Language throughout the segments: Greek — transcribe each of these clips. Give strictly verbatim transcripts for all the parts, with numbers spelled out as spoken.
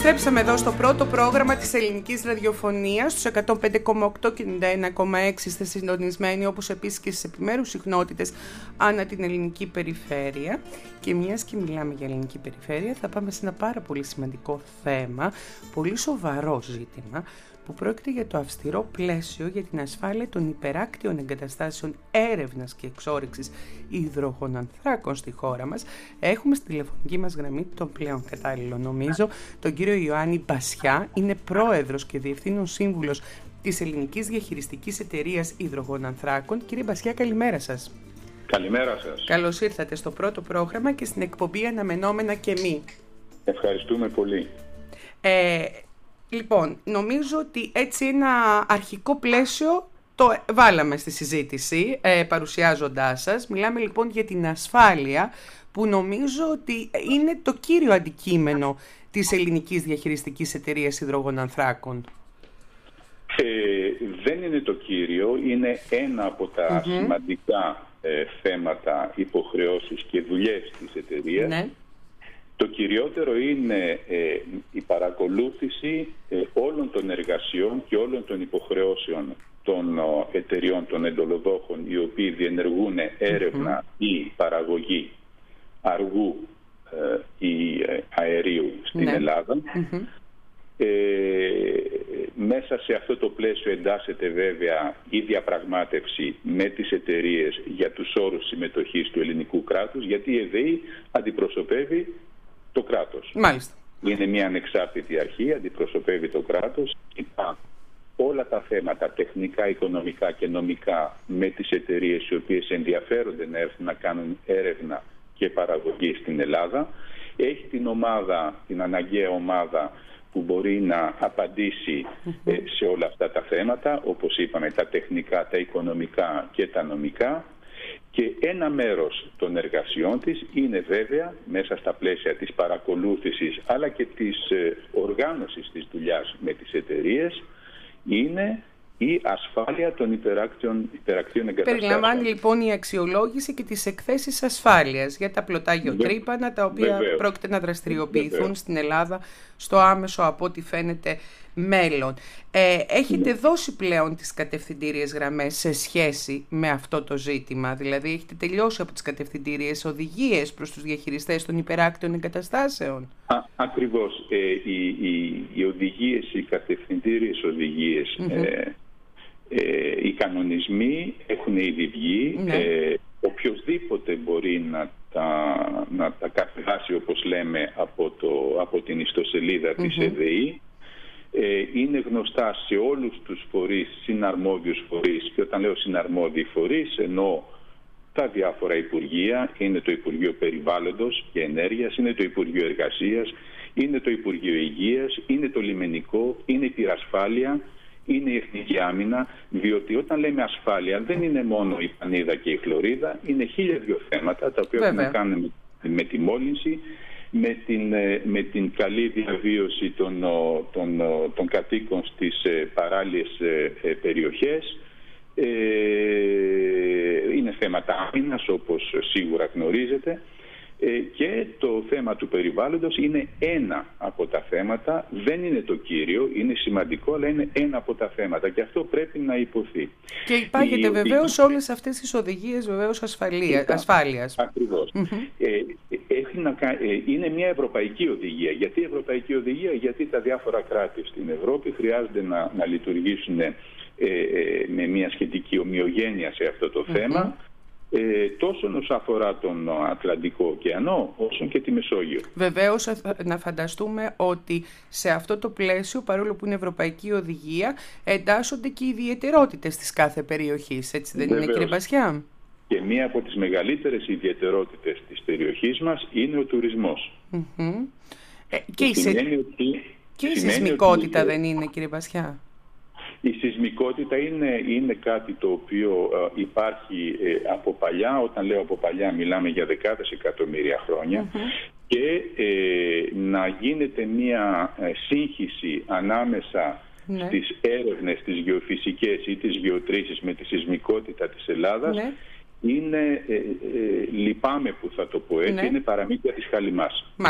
Επιστρέψαμε εδώ στο πρώτο πρόγραμμα της ελληνικής ραδιοφωνίας, στους εκατόν πέντε κόμμα οκτώ και ενενήντα ένα κόμμα έξι είστε συντονισμένοι, όπως επίσης και στις επιμέρους συχνότητες ανά την ελληνική περιφέρεια. Και μιας και μιλάμε για ελληνική περιφέρεια, θα πάμε σε ένα πάρα πολύ σημαντικό θέμα, πολύ σοβαρό ζήτημα, που πρόκειται για το αυστηρό πλαίσιο για την ασφάλεια των υπεράκτιων εγκαταστάσεων έρευνας και εξόρυξης υδρογονανθράκων στη χώρα μας. Έχουμε στη τηλεφωνική μας γραμμή, τον πλέον κατάλληλο νομίζω, τον κύριο Ιωάννη Μπασιά. Είναι πρόεδρος και διευθύνων σύμβουλος της Ελληνικής Διαχειριστικής Εταιρείας Υδρογονανθράκων. Κύριε Μπασιά, καλημέρα σας. Καλημέρα σας. Καλώς ήρθατε στο πρώτο πρόγραμμα και στην εκπομπή Αναμενόμενα και μη. Ευχαριστούμε πολύ. Ε, Λοιπόν, νομίζω ότι έτσι ένα αρχικό πλαίσιο το βάλαμε στη συζήτηση ε, παρουσιάζοντάς σας. Μιλάμε λοιπόν για την ασφάλεια, που νομίζω ότι είναι το κύριο αντικείμενο της Ελληνικής Διαχειριστικής Εταιρείας Υδρογονανθράκων. Ε, δεν είναι το κύριο, είναι ένα από τα mm-hmm. σημαντικά ε, θέματα, υποχρεώσεις και δουλειές της εταιρείας. Ναι. Το κυριότερο είναι ε, η παρακολούθηση ε, όλων των εργασιών και όλων των υποχρεώσεων των ο, εταιριών, των εντολοδόχων, οι οποίοι διενεργούν έρευνα mm-hmm. ή παραγωγή αργού ε, ή ε, αερίου στην ναι. Ελλάδα. Mm-hmm. Ε, μέσα σε αυτό το πλαίσιο εντάσσεται βέβαια η διαπραγμάτευση με τις εταιρείες για τους όρους συμμετοχής του ελληνικού κράτους, γιατί η ΕΔΕΗ αντιπροσωπεύει το κράτος. Μάλιστα. Είναι μια ανεξάρτητη αρχή, αντιπροσωπεύει το κράτος. Υπά όλα τα θέματα τεχνικά, οικονομικά και νομικά με τις εταιρείες οι οποίες ενδιαφέρονται να έρθουν να κάνουν έρευνα και παραγωγή στην Ελλάδα. Έχει την ομάδα, την αναγκαία ομάδα που μπορεί να απαντήσει mm-hmm. ε, σε όλα αυτά τα θέματα, όπως είπαμε, τα τεχνικά, τα οικονομικά και τα νομικά. Και ένα μέρος των εργασιών της είναι βέβαια μέσα στα πλαίσια της παρακολούθησης αλλά και της ε, οργάνωσης της δουλειάς με τις εταιρείες, είναι η ασφάλεια των υπεράκτιων, υπεράκτιων εγκαταστάσεων. Περιλαμβάνει λοιπόν η αξιολόγηση και τις εκθέσεις ασφάλειας για τα πλωτά γεωτρύπανα, τα οποία Βεβαίως. πρόκειται να δραστηριοποιηθούν Βεβαίως. στην Ελλάδα στο άμεσο, από ό,τι φαίνεται, μέλλον. Ε, έχετε ναι. δώσει πλέον τις κατευθυντήριες γραμμές σε σχέση με αυτό το ζήτημα? Δηλαδή έχετε τελειώσει από τις κατευθυντήριες οδηγίες προς τους διαχειριστές των υπεράκτιων εγκαταστάσεων? Α, ακριβώς. Ε, οι, οι, οι οδηγίες, οι κατευθυντήριες οδηγίες, mm-hmm. ε, ε, οι κανονισμοί έχουν ήδη βγει. Ναι. Ε, οποιοσδήποτε μπορεί να τα, να τα κατεβάσει, όπως λέμε, από, το, από την ιστοσελίδα mm-hmm. της ΕΔΕΗ. Ε, είναι γνωστά σε όλους τους φορείς, συναρμόδιους φορείς, και όταν λέω συναρμόδιοι φορείς εννοώ τα διάφορα υπουργεία. Είναι το Υπουργείο Περιβάλλοντος και Ενέργειας, είναι το Υπουργείο Εργασίας, είναι το Υπουργείο Υγείας, είναι το Λιμενικό, είναι η Πυρασφάλεια, είναι η Εθνική Άμυνα, διότι όταν λέμε ασφάλεια δεν είναι μόνο η πανίδα και η χλωρίδα, είναι χίλια δύο θέματα τα οποία έχουν να κάνουν με, με τη μόλυνση, με την, με την καλή διαβίωση των, των, των κατοίκων στις παράλιες περιοχές. Ε, είναι θέματα άμυνας, όπως σίγουρα γνωρίζετε. Ε, και το θέμα του περιβάλλοντος είναι ένα από τα θέματα, δεν είναι το κύριο, είναι σημαντικό, αλλά είναι ένα από τα θέματα και αυτό πρέπει να υποθεί. Και υπάγεται η, βεβαίως η... όλες αυτές τις οδηγίες βεβαίως ασφαλεία, ασφάλειας. Ακριβώς. Mm-hmm. Ε, έχει να, ε, είναι μια ευρωπαϊκή οδηγία. Γιατί ευρωπαϊκή οδηγία? Γιατί τα διάφορα κράτη στην Ευρώπη χρειάζονται να, να λειτουργήσουν ε, ε, με μια σχετική ομοιογένεια σε αυτό το mm-hmm. θέμα. Ε, τόσο όσον αφορά τον Ατλαντικό ωκεανό, όσο και τη Μεσόγειο. Βεβαίως, να φανταστούμε ότι σε αυτό το πλαίσιο, παρόλο που είναι ευρωπαϊκή οδηγία, εντάσσονται και οι ιδιαιτερότητες της κάθε περιοχής, έτσι δεν Βεβαίως. είναι, κύριε Μπασιά? Και μία από τις μεγαλύτερες ιδιαιτερότητες της περιοχής μας είναι ο τουρισμός. Mm-hmm. Ε, και η, σε... ότι... και η σεισμικότητα ότι... δεν είναι, κύριε Μπασιά? Η σεισμικότητα είναι, είναι κάτι το οποίο ε, υπάρχει ε, από παλιά. Όταν λέω από παλιά μιλάμε για δεκάδες εκατομμύρια χρόνια. Mm-hmm. Και ε, να γίνεται μια ε, σύγχυση ανάμεσα ναι. στις έρευνες, τις γεωφυσικές ή τις γεωτρήσεις με τη σεισμικότητα της Ελλάδας ναι. είναι, ε, ε, λυπάμαι που θα το πω έτσι, ναι. είναι παραμύθια της χαλιμάς. Μάλιστα.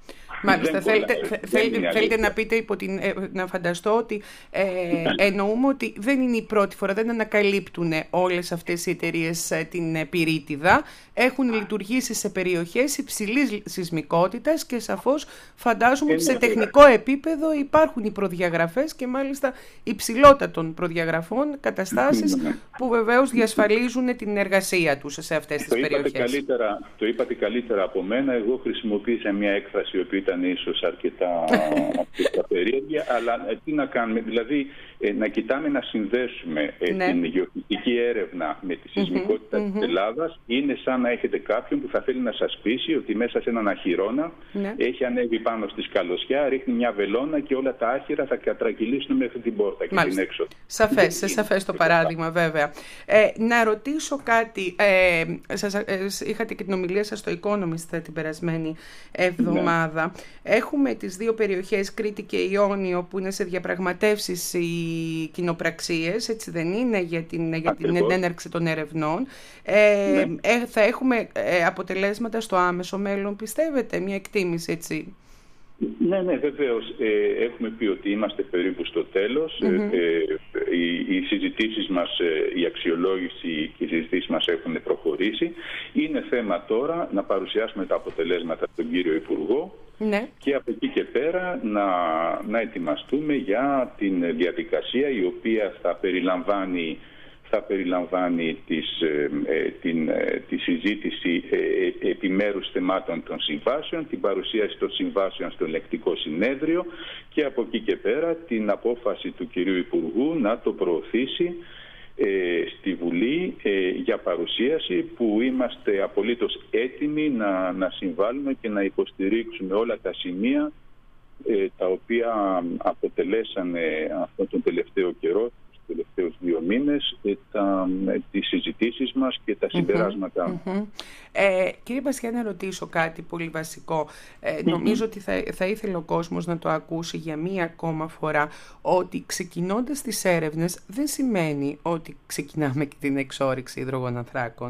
Μάλιστα, θέλετε, θέλετε, θέλετε να πείτε, υπό την, ε, να φανταστώ ότι ε, εννοούμε ότι δεν είναι η πρώτη φορά, δεν ανακαλύπτουν όλες αυτές οι εταιρείες ε, την πυρίτιδα, έχουν λειτουργήσει σε περιοχές υψηλής σεισμικότητας και σαφώς φαντάζομαι ότι σε τεχνικό επίπεδο υπάρχουν οι προδιαγραφές και μάλιστα υψηλότατων προδιαγραφών, καταστάσεις που βεβαίως διασφαλίζουν την εργασία τους σε αυτές τις το περιοχές. Είπατε καλύτερα, το είπατε καλύτερα από μένα, εγώ χρησιμοποίησα μια έκφραση που ήταν ίσως αρκετά, αρκετά περίεργεια, αλλά ε, τι να κάνουμε, δηλαδή ε, να κοιτάμε να συνδέσουμε ε, ναι. την γεωφυσική έρευνα με τη σεισμικότητα mm-hmm. της Ελλάδας, είναι σαν να έχετε κάποιον που θα θέλει να σας πείσει ότι μέσα σε έναν αχυρώνα ναι. έχει ανέβει πάνω στη σκαλωσιά, ρίχνει μια βελόνα και όλα τα άχυρα θα κατρακυλήσουν μέχρι την πόρτα και Μάλιστα. την έξοδο. Σαφές, σε σαφές το παράδειγμα βέβαια. Ε, να ρωτήσω κάτι, ε, σας, ε, είχατε και την ομιλία σας στο Economist την περασμένη εβδομάδα. Ναι. Έχουμε τις δύο περιοχές, Κρήτη και Ιόνιο, που είναι σε διαπραγματεύσεις οι κοινοπραξίες, έτσι δεν είναι, για την, για την έναρξη των ερευνών. Ε, ναι. ε, θα έχουμε ε, αποτελέσματα στο άμεσο μέλλον, πιστεύετε, μια εκτίμηση έτσι? Ναι, ναι, βεβαίως. Ε, έχουμε πει ότι είμαστε περίπου στο τέλος. Mm-hmm. Ε, οι, οι συζητήσεις μας, η αξιολόγηση και οι συζητήσεις μας έχουν προχωρήσει. Είναι θέμα τώρα να παρουσιάσουμε τα αποτελέσματα στον κύριο Υπουργό ναι. και από εκεί και πέρα να, να ετοιμαστούμε για την διαδικασία η οποία θα περιλαμβάνει θα περιλαμβάνει τις, ε, την, ε, τη συζήτηση ε, επιμέρους θεμάτων των συμβάσεων, την παρουσίαση των συμβάσεων στο ελεγκτικό συνέδριο και από εκεί και πέρα την απόφαση του κυρίου Υπουργού να το προωθήσει ε, στη Βουλή ε, για παρουσίαση, που είμαστε απολύτως έτοιμοι να, να συμβάλλουμε και να υποστηρίξουμε όλα τα σημεία ε, τα οποία αποτελέσανε αυτόν τον τελευταίο καιρό, τους τελευταίους δύο μήνες, τα, τις συζητήσεις μας και τα συμπεράσματα. Mm-hmm, mm-hmm. Ε, κύριε Μπασιά, να ρωτήσω κάτι πολύ βασικό. Ε, mm-hmm. Νομίζω ότι θα, θα ήθελε ο κόσμος να το ακούσει για μία ακόμα φορά, ότι ξεκινώντας τις έρευνες δεν σημαίνει ότι ξεκινάμε και την εξόρυξη υδρογονανθράκων.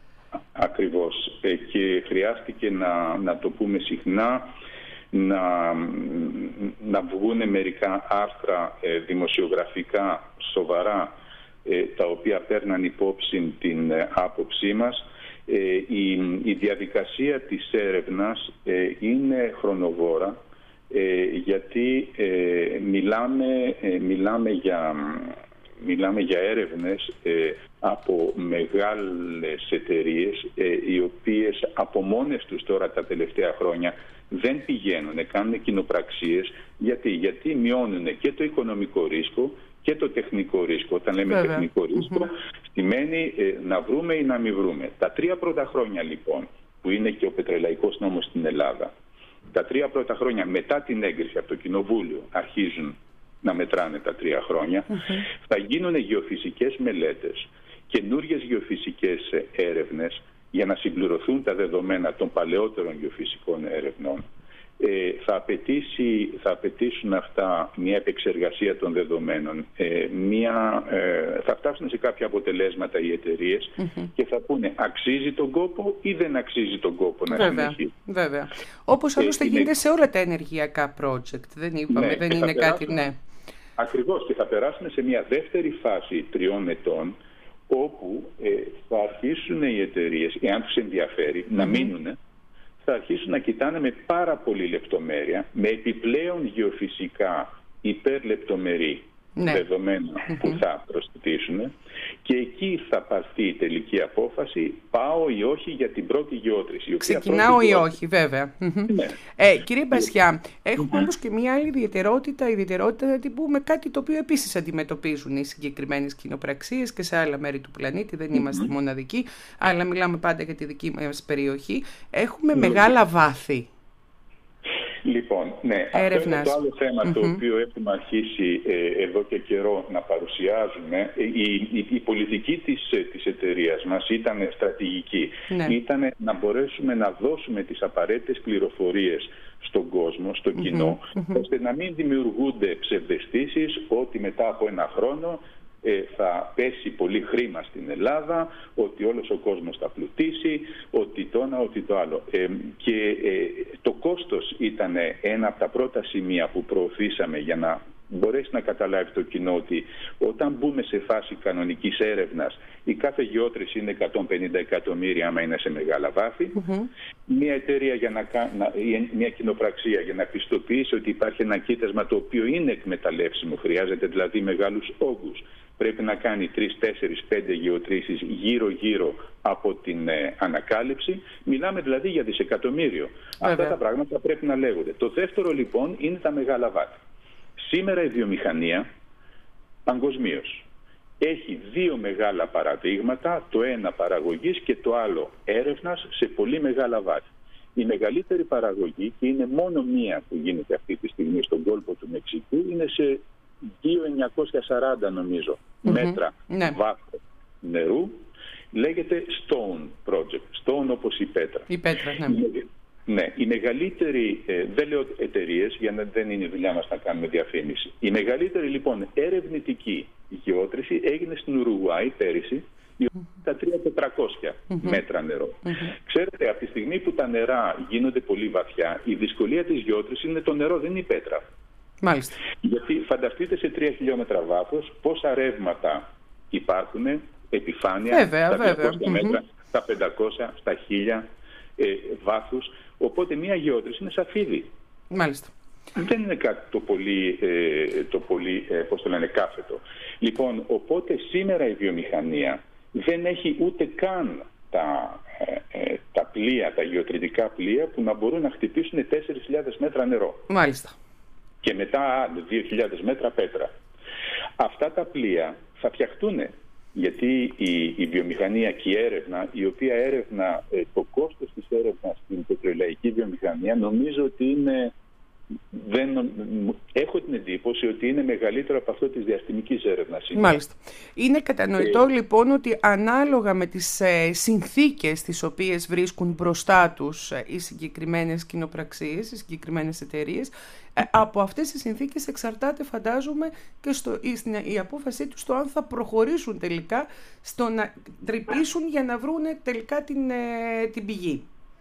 Ακριβώς. Ε, και χρειάστηκε να, να το πούμε συχνά, να, να βγουν μερικά άρθρα ε, δημοσιογραφικά σοβαρά, ε, τα οποία παίρναν υπόψη την ε, άποψή μας. Ε, η, η διαδικασία της έρευνας ε, είναι χρονοβόρα, ε, γιατί ε, μιλάμε, ε, μιλάμε, για, μιλάμε για έρευνες ε, από μεγάλες εταιρείες, ε, οι οποίες από μόνες τους τώρα τα τελευταία χρόνια δεν πηγαίνουν, κάνουν κοινοπραξίες. Γιατί, γιατί μειώνουν και το οικονομικό ρίσκο και το τεχνικό ρίσκο. Όταν λέμε Βέβαια. τεχνικό ρίσκο, mm-hmm. σημαίνει ε, να βρούμε ή να μην βρούμε. Τα τρία πρώτα χρόνια λοιπόν, που είναι και ο πετρελαϊκός νόμος στην Ελλάδα, τα τρία πρώτα χρόνια μετά την έγκριση από το Κοινοβούλιο αρχίζουν να μετράνε τα τρία χρόνια, mm-hmm. θα γίνουν γεωφυσικές μελέτες, καινούργιες γεωφυσικές έρευνες, για να συμπληρωθούν τα δεδομένα των παλαιότερων γεωφυσικών ερευνών. Ε, θα, απαιτήσει, θα απαιτήσουν αυτά μια επεξεργασία των δεδομένων. Ε, μια, ε, θα φτάσουν σε κάποια αποτελέσματα οι εταιρείες mm-hmm. και θα πούνε αξίζει τον κόπο ή δεν αξίζει τον κόπο να συνεχίσει. Βέβαια. Όπως άλλωστε ε, γίνεται είναι... σε όλα τα ενεργειακά project. Δεν είπαμε, ναι, δεν είναι κάτι, ναι. Ακριβώς, και θα περάσουμε σε μια δεύτερη φάση τριών ετών, όπου ε, θα αρχίσουν οι εταιρείες, εάν τους ενδιαφέρει, mm-hmm. να μείνουν, θα αρχίσουν να κοιτάνε με πάρα πολύ λεπτομέρεια, με επιπλέον γεωφυσικά υπερλεπτομερή ναι. δεδομένα mm-hmm. που θα προσθετήσουν, και εκεί θα πάρθει η τελική απόφαση, πάω ή όχι για την πρώτη γεώτρηση. Ξεκινάω ή όχι, βέβαια. Ναι. Ε, κύριε Μπασιά, έχουμε mm-hmm. όμως και μια άλλη ιδιαιτερότητα, ιδιαιτερότητα θα την πούμε, κάτι το οποίο επίσης αντιμετωπίζουν οι συγκεκριμένες κοινοπραξίες και σε άλλα μέρη του πλανήτη, δεν είμαστε mm-hmm. μοναδικοί, αλλά μιλάμε πάντα για τη δική μας περιοχή. Έχουμε mm-hmm. μεγάλα βάθη. Λοιπόν, ναι, έρευνας. Αυτό είναι το άλλο θέμα mm-hmm. το οποίο έχουμε αρχίσει ε, εδώ και καιρό να παρουσιάζουμε. Η, η, η πολιτική της, της εταιρείας μας ήταν στρατηγική. Ναι. Ήταν να μπορέσουμε να δώσουμε τις απαραίτητες πληροφορίες στον κόσμο, στο κοινό, mm-hmm. ώστε να μην δημιουργούνται ψευδαισθήσεις ότι μετά από ένα χρόνο ε, θα πέσει πολύ χρήμα στην Ελλάδα, ότι όλος ο κόσμος θα πλουτίσει, ότι το ένα, ότι το άλλο. Ε, και ε, το κόστος ήταν ένα από τα πρώτα σημεία που προωθήσαμε για να μπορέσει να καταλάβει το κοινό ότι όταν μπούμε σε φάση κανονικής έρευνας, η κάθε γεώτρηση είναι εκατόν πενήντα εκατομμύρια άμα είναι σε μεγάλα βάθη. Mm-hmm. Μια εταιρεία, για να, να, μια κοινοπραξία για να πιστοποιήσει ότι υπάρχει ένα κοίτασμα το οποίο είναι εκμεταλλεύσιμο, χρειάζεται δηλαδή μεγάλους όγκους, πρέπει να κάνει τρεις, τέσσερις, πέντε γεωτρήσεις γύρω-γύρω από την ε, ανακάλυψη. Μιλάμε δηλαδή για δισεκατομμύριο. Βέβαια. Αυτά τα πράγματα πρέπει να λέγονται. Το δεύτερο λοιπόν είναι τα μεγάλα βάθη. Σήμερα η βιομηχανία παγκοσμίως έχει δύο μεγάλα παραδείγματα, το ένα παραγωγής και το άλλο έρευνας σε πολύ μεγάλα βάθη. Η μεγαλύτερη παραγωγή, και είναι μόνο μία που γίνεται αυτή τη στιγμή στον κόλπο του Μεξικού, είναι σε δύο χιλιάδες εννιακόσια σαράντα νομίζω mm-hmm. μέτρα ναι. βάθος νερού. Λέγεται Stone Project, Stone όπως η πέτρα. Η πέτρα, ναι. Ναι, οι μεγαλύτεροι, ε, δεν λέω εταιρείες, για να δεν είναι η δουλειά μας να κάνουμε διαφήμιση. Η μεγαλύτερη λοιπόν ερευνητική γεώτρηση έγινε στην Ουρουγουάη πέρυσι, τα τρεις χιλιάδες τετρακόσια mm-hmm. μέτρα νερό. Mm-hmm. Ξέρετε, από τη στιγμή που τα νερά γίνονται πολύ βαθιά, η δυσκολία της γεώτρησης είναι το νερό, δεν είναι η πέτρα. Μάλιστα. Γιατί φανταστείτε σε τρία χιλιόμετρα βάθος πόσα ρεύματα υπάρχουν, επιφάνεια, βέβαια, στα βέβαια. διακόσια μέτρα, mm-hmm. στα πεντακόσια, στα χίλια ε, βάθους. Οπότε μια γεώτρηση είναι σαφίδι. Μάλιστα. Δεν είναι κάτι το πολύ, ε, το πολύ ε, πώς το λένε, κάθετο. Λοιπόν, οπότε σήμερα η βιομηχανία δεν έχει ούτε καν τα, ε, ε, τα πλοία, τα γεωτρητικά πλοία που να μπορούν να χτυπήσουν τέσσερις χιλιάδες μέτρα νερό. Μάλιστα. Και μετά δύο χιλιάδες μέτρα πέτρα. Αυτά τα πλοία θα φτιαχτούν. Γιατί η, η βιομηχανία και η έρευνα, η οποία έρευνα, ε, το κόστος της έρευνας στην πετρελαϊκή βιομηχανία νομίζω ότι είναι, δεν, έχω την εντύπωση ότι είναι μεγαλύτερο από αυτό της διαστημικής έρευνας. Μάλιστα. Είναι κατανοητό ε, λοιπόν ότι ανάλογα με τις ε, συνθήκες τις οποίες βρίσκουν μπροστά τους ε, οι συγκεκριμένες κοινοπραξίες, οι συγκεκριμένες εταιρείες, ε, από αυτές τις συνθήκες εξαρτάται, φαντάζομαι, και στο, η, στην, η απόφασή τους στο αν θα προχωρήσουν τελικά στο να τρυπήσουν για να βρουν τελικά την, ε, την πηγή.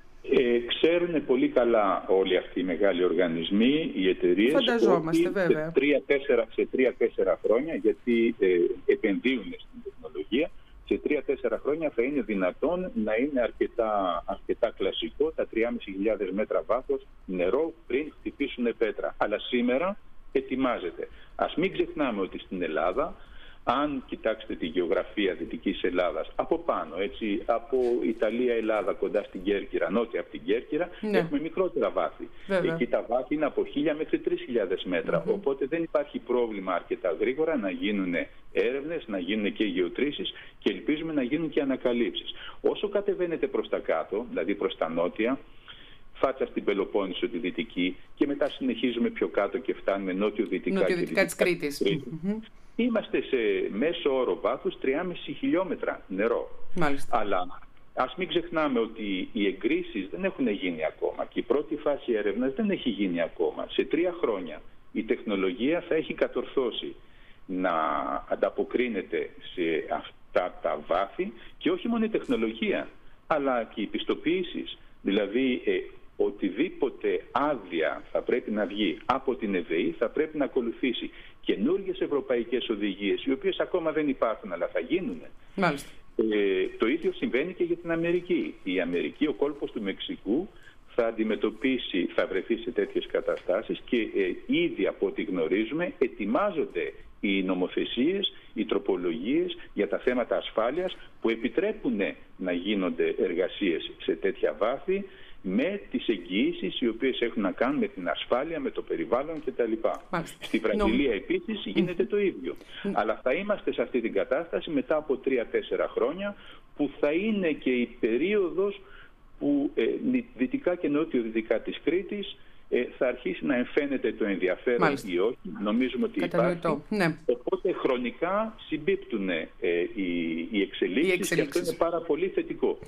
Ε, ξέρουν πολύ καλά όλοι αυτοί οι μεγάλοι οργανισμοί, οι εταιρείες, φανταζόμαστε, βέβαια. σε τρία τέσσερα χρόνια, γιατί ε, επενδύουν στην τεχνολογία, σε τρία τέσσερα χρόνια θα είναι δυνατόν να είναι αρκετά, αρκετά κλασικό τα τρεις χιλιάδες πεντακόσια μέτρα βάθος νερό πριν χτυπήσουν πέτρα. Αλλά σήμερα ετοιμάζεται. Ας μην ξεχνάμε ότι στην Ελλάδα, αν κοιτάξετε τη γεωγραφία Δυτικής Ελλάδας, από πάνω, έτσι, από Ιταλία-Ελλάδα κοντά στην Κέρκυρα, νότια από την Κέρκυρα, ναι. έχουμε μικρότερα βάθη. Βέβαια. Εκεί τα βάθη είναι από χίλια μέχρι τρεις χιλιάδες μέτρα. Mm-hmm. Οπότε δεν υπάρχει πρόβλημα αρκετά γρήγορα να γίνουν έρευνες, να γίνουν και γεωτρήσεις και ελπίζουμε να γίνουν και ανακαλύψεις. Όσο κατεβαίνετε προς τα κάτω, δηλαδή προς τα νότια, Φάτσα στην Πελοπόννησο τη Δυτική και μετά συνεχίζουμε πιο κάτω και φτάνουμε νότιο-δυτικά νότιο-δυτικά της Κρήτης. Mm-hmm. Είμαστε σε μέσο όρο βάθους τριάμισι χιλιόμετρα νερό. Μάλιστα. Αλλά ας μην ξεχνάμε ότι οι εγκρίσεις δεν έχουν γίνει ακόμα και η πρώτη φάση έρευνας δεν έχει γίνει ακόμα. Σε τρία χρόνια η τεχνολογία θα έχει κατορθώσει να ανταποκρίνεται σε αυτά τα βάθη και όχι μόνο η τεχνολογία, αλλά και οι πιστοποιήσεις. Δηλαδή ε, οτιδήποτε άδεια θα πρέπει να βγει από την ΕΒΕΗ θα πρέπει να ακολουθήσει καινούργιες ευρωπαϊκές οδηγίες, οι οποίες ακόμα δεν υπάρχουν, αλλά θα γίνουν. Μάλιστα. Ε, το ίδιο συμβαίνει και για την Αμερική. Η Αμερική, ο κόλπος του Μεξικού, θα αντιμετωπίσει, θα βρεθεί σε τέτοιες καταστάσεις και ε, ήδη από ό,τι γνωρίζουμε ετοιμάζονται οι νομοθεσίες, οι τροπολογίες για τα θέματα ασφάλειας που επιτρέπουν να γίνονται εργασίες σε τέτοια βάθη με τις εγγυήσεις οι οποίες έχουν να κάνουν με την ασφάλεια, με το περιβάλλον κτλ. Στη Βραζιλία επίσης γίνεται το ίδιο. Αλλά θα είμαστε σε αυτή την κατάσταση μετά από τρία τέσσερα χρόνια που θα είναι και η περίοδος που ε, δυτικά και νότιο-δυτικά της Κρήτης ε, θα αρχίσει να εμφαίνεται το ενδιαφέρον. Μάλιστα. Ή όχι. Νομίζουμε ότι υπάρχει. Ναι. Οπότε χρονικά συμπίπτουν ε, οι, οι, εξελίξεις, οι εξελίξεις και αυτό είναι πάρα πολύ θετικό.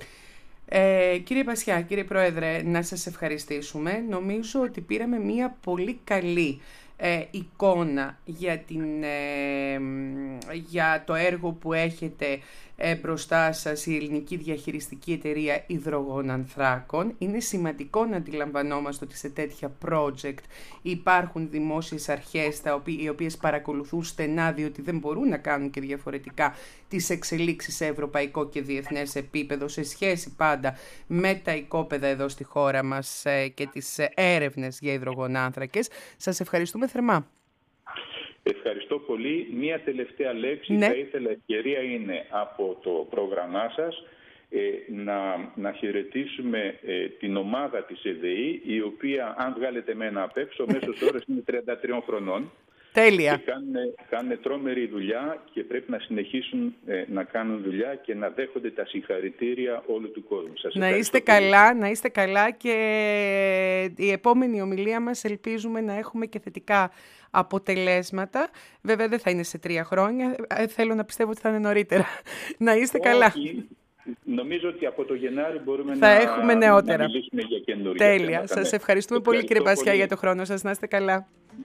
Ε, κύριε Πασιά, κύριε Πρόεδρε, να σας ευχαριστήσουμε. Νομίζω ότι πήραμε μια πολύ καλή ε, εικόνα για, την, ε, για το έργο που έχετε ε, μπροστά σας, η ελληνική διαχειριστική εταιρεία υδρογονανθράκων. Είναι σημαντικό να αντιλαμβανόμαστε ότι σε τέτοια project υπάρχουν δημόσιες αρχές τα οποίες, οι οποίες παρακολουθούν στενά, διότι δεν μπορούν να κάνουν και διαφορετικά τις εξελίξεις σε ευρωπαϊκό και διεθνές επίπεδο, σε σχέση πάντα με τα οικόπεδα εδώ στη χώρα μας ε, και τις έρευνες για υδρογονάνθρακες. Σας ευχαριστούμε θερμά. Ευχαριστώ πολύ. Μία τελευταία λέξη, ναι. θα ήθελα, ευκαιρία είναι από το πρόγραμμά σας ε, να, να χαιρετήσουμε ε, την ομάδα της ΕΔΕΗ, η οποία, αν βγάλετε μένα απ' έξω, μέσος όρος είναι τριάντα τριών χρονών. Τέλεια. Και κάνουν, κάνουν τρόμερη δουλειά και πρέπει να συνεχίσουν ε, να κάνουν δουλειά και να δέχονται τα συγχαρητήρια όλου του κόσμου. Σας να είστε πολύ. καλά, να είστε καλά και η επόμενη ομιλία μας ελπίζουμε να έχουμε και θετικά αποτελέσματα. Βέβαια δεν θα είναι σε τρία χρόνια, θέλω να πιστεύω ότι θα είναι νωρίτερα. Να είστε Όχι. καλά. Νομίζω ότι από το Γενάρη μπορούμε θα να, έχουμε νεότερα. να μιλήσουμε για καινούργια Τέλεια. θέματα. Σας Ναι. ευχαριστούμε πολύ, κύριε Πασιά, για το χρόνο σας. Να είστε καλά.